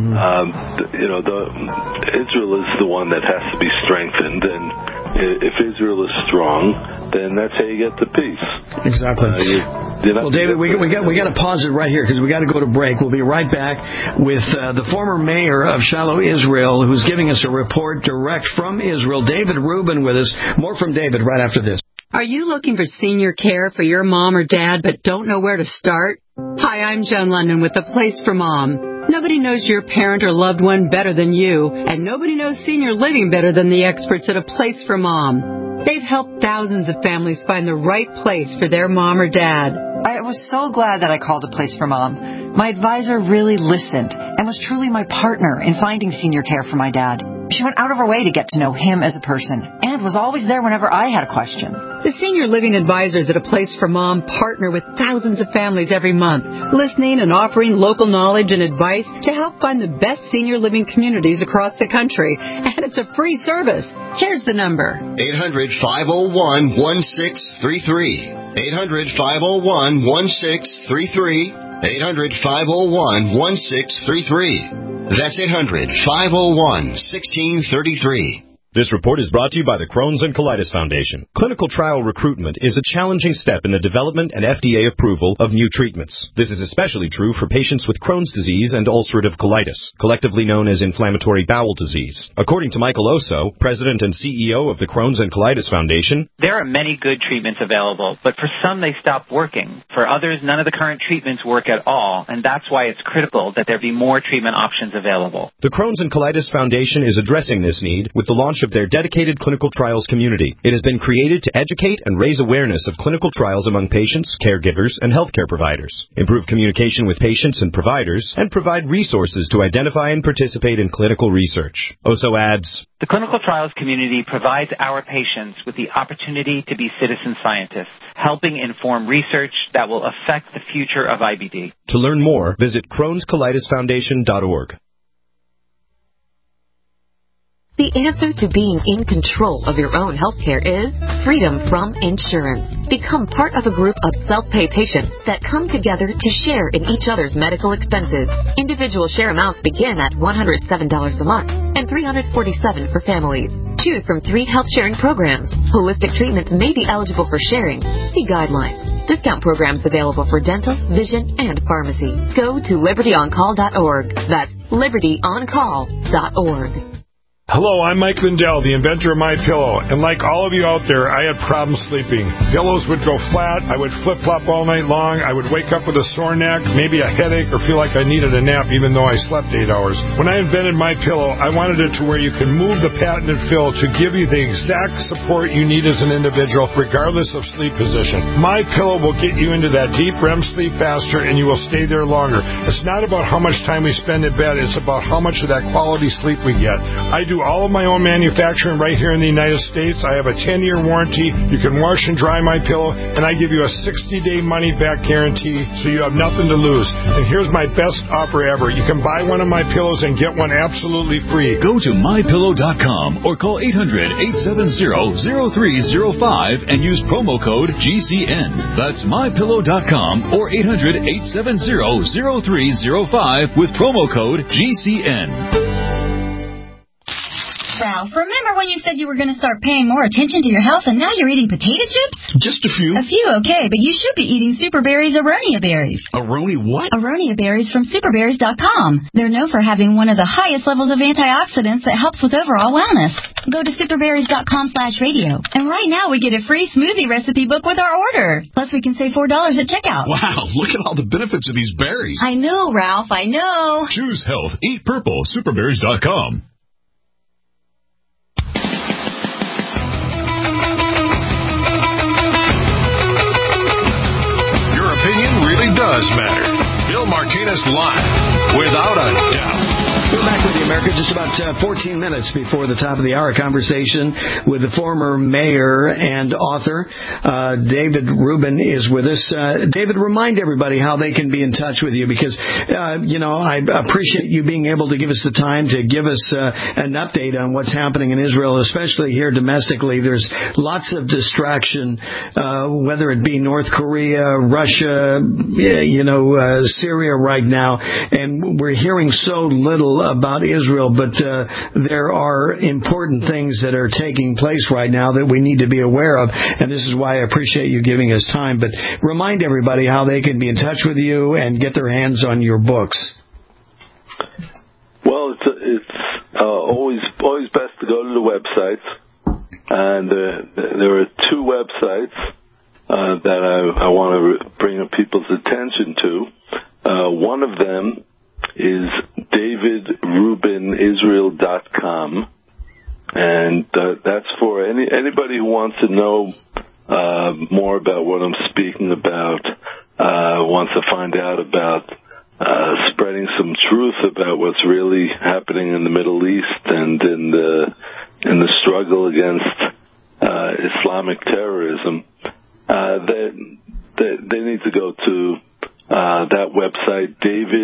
Israel is the one that has to be strengthened, and if Israel is strong, then that's how you get to peace. Exactly. Well, David, we got to pause it right here because we got to go to break. We'll be right back with the former mayor of Shiloh, Israel, who's giving us a report direct from Israel. David Rubin with us. More from David right after this. Are you looking for senior care for your mom or dad but don't know where to start? Hi, I'm Jen London with The Place for Mom. Nobody knows your parent or loved one better than you, and nobody knows senior living better than the experts at A Place for Mom. They've helped thousands of families find the right place for their mom or dad. I was so glad that I called A Place for Mom. My advisor really listened and was truly my partner in finding senior care for my dad. She went out of her way to get to know him as a person and was always there whenever I had a question. The senior living advisors at A Place for Mom partner with thousands of families every month, listening and offering local knowledge and advice to help find the best senior living communities across the country. And it's a free service. Here's the number. 800-501-1633. 800-501-1633. 800-501-1633. That's 800-501-1633. This report is brought to you by the Crohn's and Colitis Foundation. Clinical trial recruitment is a challenging step in the development and FDA approval of new treatments. This is especially true for patients with Crohn's disease and ulcerative colitis, collectively known as inflammatory bowel disease. According to Michael Oso, President and CEO of the Crohn's and Colitis Foundation, there are many good treatments available, but for some they stop working. For others, none of the current treatments work at all, and that's why it's critical that there be more treatment options available. The Crohn's and Colitis Foundation is addressing this need with the launch of their dedicated clinical trials community. It has been created to educate and raise awareness of clinical trials among patients, caregivers, and healthcare providers, improve communication with patients and providers, and provide resources to identify and participate in clinical research. Oso adds, the clinical trials community provides our patients with the opportunity to be citizen scientists, helping inform research that will affect the future of IBD. To learn more, visit Crohn'sColitisFoundation.org. The answer to being in control of your own healthcare is freedom from insurance. Become part of a group of self-pay patients that come together to share in each other's medical expenses. Individual share amounts begin at $107 a month and $347 for families. Choose from 3 health-sharing programs. Holistic treatments may be eligible for sharing. See guidelines. Discount programs available for dental, vision, and pharmacy. Go to libertyoncall.org. That's libertyoncall.org. Hello, I'm Mike Lindell, the inventor of MyPillow, and like all of you out there, I had problems sleeping. Pillows would go flat, I would flip-flop all night long, I would wake up with a sore neck, maybe a headache, or feel like I needed a nap even though I slept 8 hours. When I invented MyPillow, I wanted it to where you can move the patented fill to give you the exact support you need as an individual, regardless of sleep position. MyPillow will get you into that deep REM sleep faster, and you will stay there longer. It's not about how much time we spend in bed, it's about how much of that quality sleep we get. I do all of my own manufacturing right here in the United States. I have a 10-year warranty. You can wash and dry my pillow, and I give you a 60-day money-back guarantee, so you have nothing to lose. And here's my best offer ever. You can buy one of my pillows and get one absolutely free. Go to MyPillow.com or call 800-870-0305 and use promo code GCN. That's MyPillow.com or 800-870-0305 with promo code GCN. Ralph, remember when you said you were going to start paying more attention to your health, and now you're eating potato chips? Just a few. A few, okay, but you should be eating Super Berries Aronia berries. Aronia what? Aronia berries from superberries.com. They're known for having one of the highest levels of antioxidants that helps with overall wellness. Go to superberries.com/radio, and right now we get a free smoothie recipe book with our order. Plus, we can save $4 at checkout. Wow, look at all the benefits of these berries. I know, Ralph, I know. Choose health. Eat purple. Superberries.com. Does matter. Bill Martinez Live, without a doubt. We're back with you, America, just about 14 minutes before the top of the hour. Conversation with the former mayor and author, David Rubin, is with us. David, remind everybody how they can be in touch with you, because, I appreciate you being able to give us the time to give us an update on what's happening in Israel, especially here domestically. There's lots of distraction, whether it be North Korea, Russia, Syria right now, and we're hearing so little about Israel, but there are important things that are taking place right now that we need to be aware of, and this is why I appreciate you giving us time. But remind everybody how they can be in touch with you and get their hands on your books. Well, it's always best to go to the websites, and there are 2 websites that I want to bring people's attention to. One of them is davidrubinisrael.com, and that's for anybody who wants to know more about what I'm speaking about, wants to find out about spreading some truth about what's really happening in the Middle East and in the struggle against Islamic terrorism. They need to go to that website,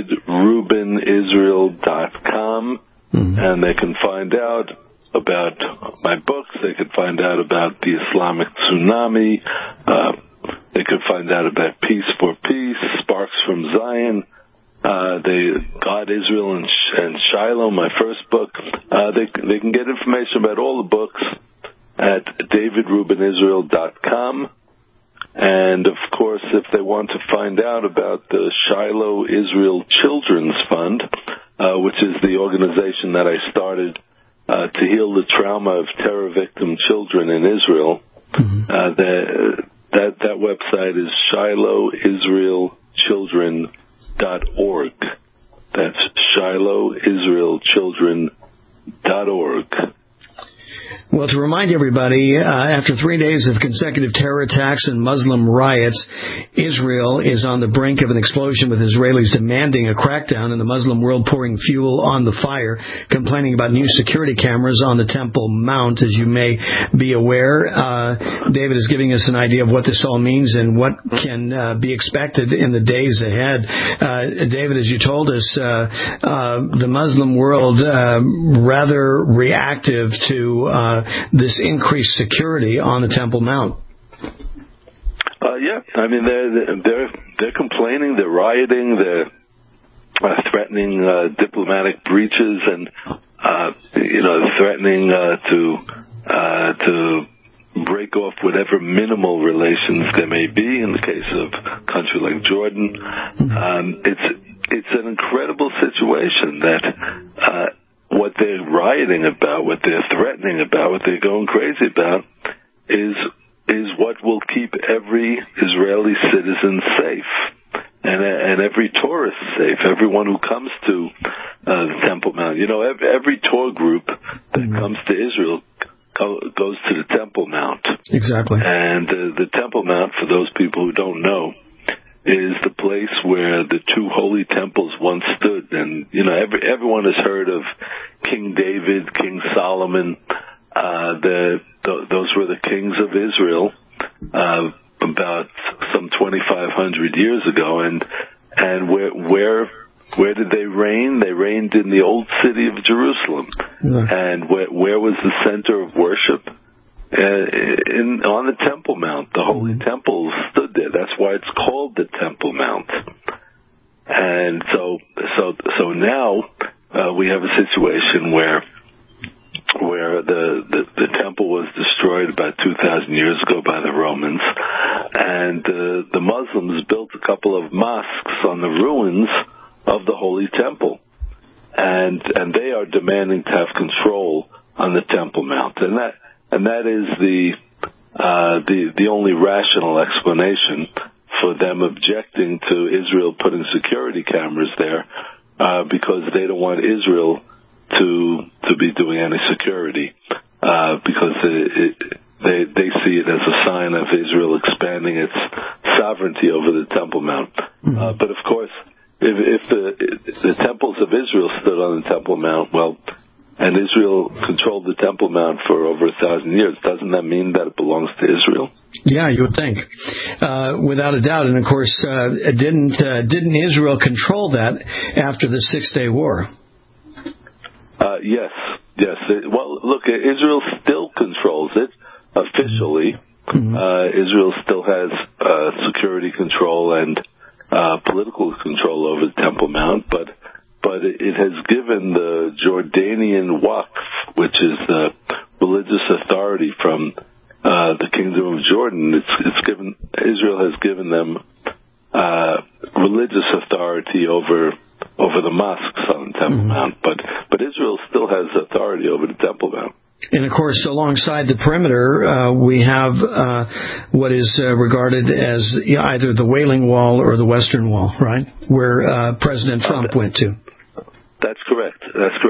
davidrubinisrael.com, and they can find out about my books. They can find out about the Islamic tsunami. They can find out about Peace for Peace, Sparks from Zion, God, Israel, and Shiloh, my first book. They can get information about all the books at davidrubinisrael.com. And, of course, if they want to find out about the Shiloh Israel Children's Fund, which is the organization that I started to heal the trauma of terror victim children in Israel, that website is ShilohIsraelChildren.org. That's ShilohIsraelChildren.org. Well, to remind everybody, after 3 days of consecutive terror attacks and Muslim riots, Israel is on the brink of an explosion, with Israelis demanding a crackdown and the Muslim world pouring fuel on the fire, complaining about new security cameras on the Temple Mount, as you may be aware. David is giving us an idea of what this all means and what can be expected in the days ahead. David, as you told us, the Muslim world rather reactive to this increased security on the Temple Mount. Yeah, I mean they're complaining, they're rioting, they're threatening diplomatic breaches, and threatening to break off whatever minimal relations there may be. In the case of a country like Jordan, it's an incredible situation that. What they're rioting about, what they're threatening about, what they're going crazy about is what will keep every Israeli citizen safe and every tourist safe, everyone who comes to the Temple Mount. You know, every tour group that comes to Israel goes to the Temple Mount. Exactly. And the Temple Mount, for those people who don't know, is the place where the two holy temples once stood. And, you know, everyone has heard of King David, King Solomon. Those were the kings of Israel about some 2,500 years ago. And where did they reign? They reigned in the old city of Jerusalem. And where was the center of worship? On the Temple Mount. The Holy Temple stood there. That's why it's called the Temple Mount. And so now we have a situation where the temple was destroyed about 2,000 years ago by the Romans, and the Muslims built a couple of mosques on the ruins of the Holy Temple, and they are demanding to have control on the Temple Mount, and that is the only rational explanation for them objecting to Israel putting security cameras there, because they don't want Israel to be doing any security, because they see it as a sign of Israel expanding its sovereignty over the Temple Mount. But of course, if the temples of Israel stood on the Temple Mount, well, and Israel controlled the Temple Mount for over 1,000 years, doesn't that mean that it belongs to Israel? Yeah, you would think, without a doubt. And of course, didn't Israel control that after the 6-Day War? Yes. Well, look, Israel still controls it officially. Israel still has security control and political control over the Temple Mount, but it has given the Jordanian Waqf, which is the religious authority from the Kingdom of Jordan. Israel has given them religious authority over the mosques on the Temple Mount, but Israel still has authority over the Temple Mount. And of course, alongside the perimeter, we have what is regarded as either the Wailing Wall or the Western Wall, right? Where President Trump went to. That's correct.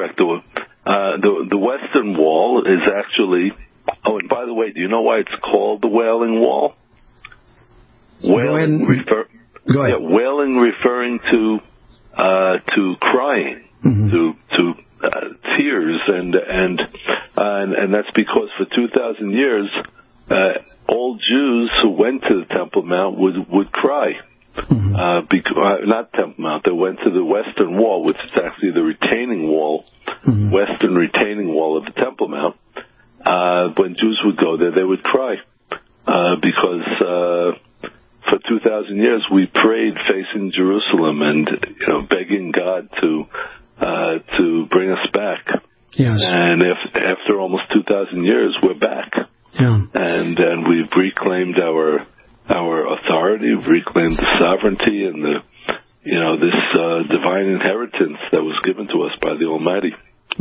The Western Wall is actually. Oh, and by the way, do you know why it's called the Wailing Wall? Wailing referring to crying, to tears, and that's because for 2,000 years, all Jews who went to the Temple Mount would cry. Not Temple Mount, they went to the Western Wall, which is actually the retaining wall, Western retaining wall of the Temple Mount. When Jews would go there, they would cry, because for 2,000 years we prayed facing Jerusalem and begging God to bring us back. Yes. And after almost 2,000 years, we're back. Yeah. And we've reclaimed our authority, we've reclaimed the sovereignty and this divine inheritance that was given to us by the Almighty.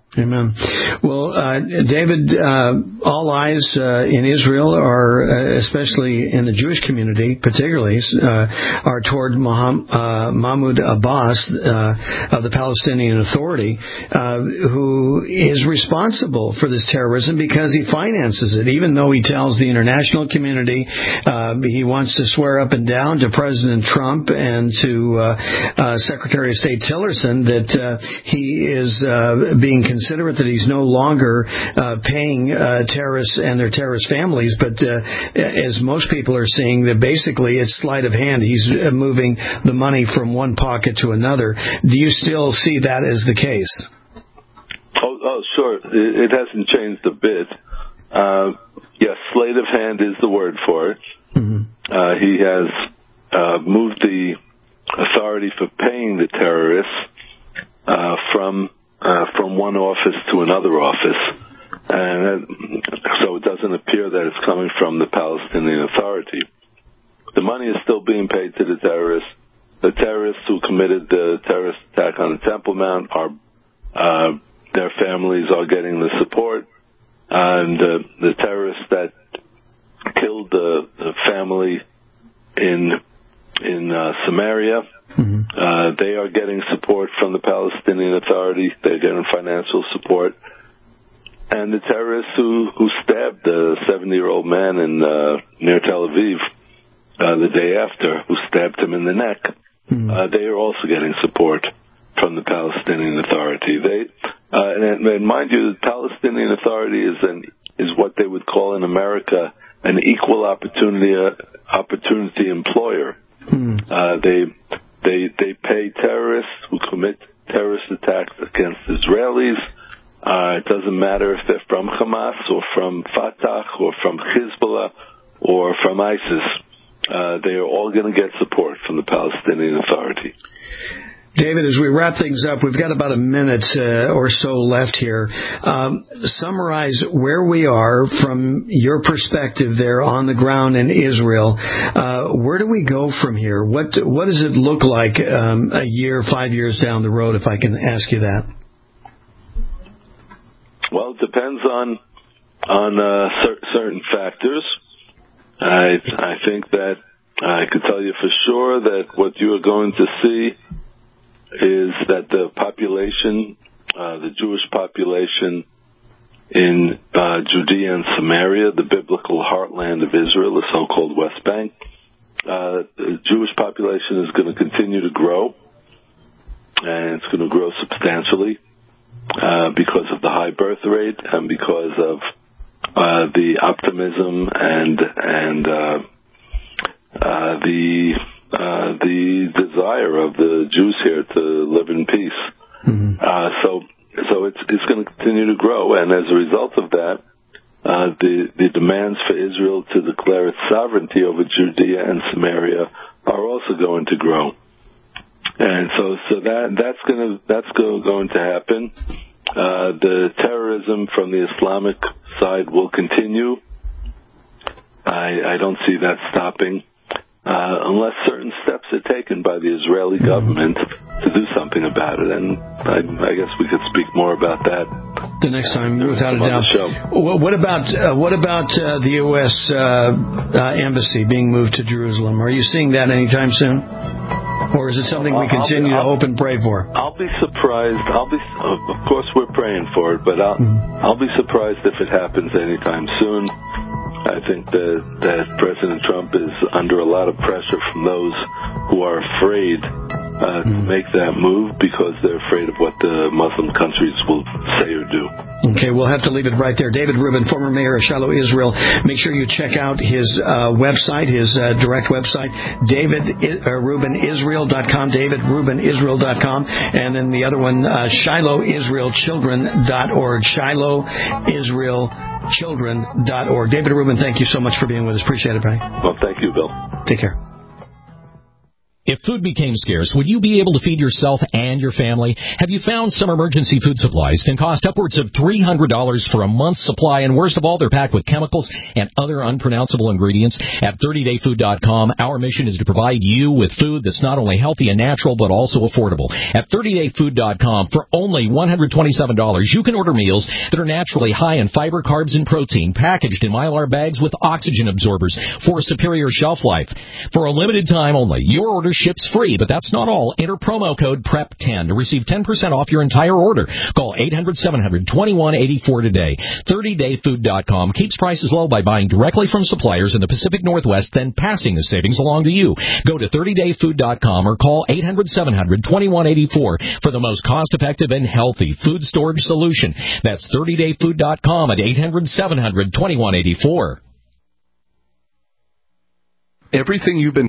Amen. Well, David, all eyes in Israel are, especially in the Jewish community, particularly, are toward Mahmoud Abbas of the Palestinian Authority, who is responsible for this terrorism because he finances it. Even though he tells the international community he wants to swear up and down to President Trump and to Secretary of State Tillerson that he is being considerate, that he's no longer paying terrorists and their terrorist families, but as most people are seeing, that basically it's sleight of hand. He's moving the money from one pocket to another. Do you still see that as the case? Oh, sure. It hasn't changed a bit. Yes, sleight of hand is the word for it. Mm-hmm. He has moved the authority for paying the terrorists from one office to another office, and so it doesn't appear that it's coming from the Palestinian Authority. The money is still being paid to the terrorists. The terrorists who committed the terrorist attack on the Temple Mount their families are getting the support, and the terrorists that killed the family in Samaria, they are getting support from the Palestinian Authority. They're getting financial support. And the terrorists who stabbed the 70-year-old man near Tel Aviv the day after, who stabbed him in the neck, they are also getting support from the Palestinian Authority. And mind you, the Palestinian Authority is what they would call in America an equal opportunity employer. They pay terrorists who commit terrorist attacks against Israelis. It doesn't matter if they're from Hamas or from Fatah or from Hezbollah or from ISIS. They are all going to get support from the Palestinian Authority. David, as we wrap things up, we've got about a minute or so left here. Summarize where we are from your perspective there on the ground in Israel. Where do we go from here? What does it look like a year, 5 years down the road, if I can ask you that? Well, it depends on certain factors. I think that I could tell you for sure that what you are going to see is that the population, the Jewish population in Judea and Samaria, the biblical heartland of Israel, the so-called West Bank, the Jewish population is going to continue to grow, and it's going to grow substantially because of the high birth rate and because of the optimism and the desire of the Jews here to live in peace. So it's going to continue to grow, and as a result of that, the demands for Israel to declare its sovereignty over Judea and Samaria are also going to grow, and so that's going to happen. The terrorism from the Islamic side will continue. I don't see that stopping. Unless certain steps are taken by the Israeli government to do something about it. And I guess we could speak more about that the next time, without a doubt. What about the U.S. Embassy being moved to Jerusalem? Are you seeing that anytime soon? Or is it something we continue to hope and pray for? I'll be surprised. Of course, we're praying for it, but I'll be surprised if it happens anytime soon. I think that President Trump is under a lot of pressure from those who are afraid to make that move because they're afraid of what the Muslim countries will say or do. Okay, we'll have to leave it right there. David Rubin, former mayor of Shiloh, Israel. Make sure you check out his website, his direct website, DavidRubinIsrael.com, DavidRubinIsrael.com, and then the other one, ShilohIsraelChildren.org, ShilohIsraelChildren.org. David Rubin, thank you so much for being with us. Appreciate it, buddy. Well, thank you, Bill. Take care. If food became scarce, would you be able to feed yourself and your family? Have you found some emergency food supplies can cost upwards of $300 for a month's supply, and worst of all, they're packed with chemicals and other unpronounceable ingredients? At 30dayfood.com, our mission is to provide you with food that's not only healthy and natural, but also affordable. At 30dayfood.com, for only $127, you can order meals that are naturally high in fiber, carbs, and protein, packaged in Mylar bags with oxygen absorbers for a superior shelf life. For a limited time only, your order ships free, but that's not all. Enter promo code PREP10 to receive 10% off your entire order. Call 800-700-2184 today. 30dayfood.com keeps prices low by buying directly from suppliers in the Pacific Northwest, then passing the savings along to you. Go to 30dayfood.com or call 800-700-2184 for the most cost-effective and healthy food storage solution. That's 30dayfood.com at 800-700-2184. Everything you've been